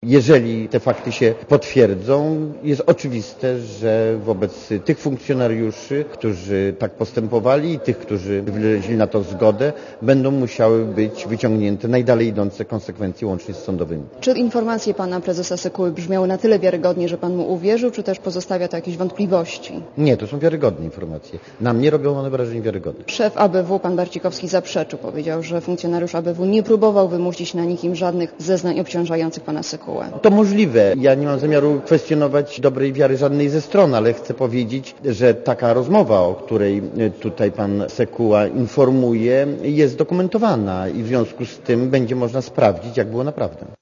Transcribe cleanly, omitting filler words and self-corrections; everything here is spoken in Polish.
Jeżeli te fakty się potwierdzą, jest oczywiste, że wobec tych funkcjonariuszy, którzy tak postępowali i tych, którzy wyrazili na to zgodę, będą musiały być wyciągnięte najdalej idące konsekwencje łącznie z sądowymi. Czy informacje pana prezesa Sekuły brzmiały na tyle wiarygodnie, że pan mu uwierzył, czy też pozostawia to jakieś wątpliwości? Nie, to są wiarygodne informacje. Na mnie robią one wrażenie wiarygodne. Szef ABW, pan Barcikowski, zaprzeczył. Powiedział, że funkcjonariusz ABW nie próbował wymusić na nikim żadnych zeznań obciążających pana Sekułę. To możliwe. Ja nie mam zamiaru kwestionować dobrej wiary żadnej ze stron, ale chcę powiedzieć, że taka rozmowa, o której tutaj pan Sekuła informuje, jest dokumentowana i w związku z tym będzie można sprawdzić, jak było naprawdę.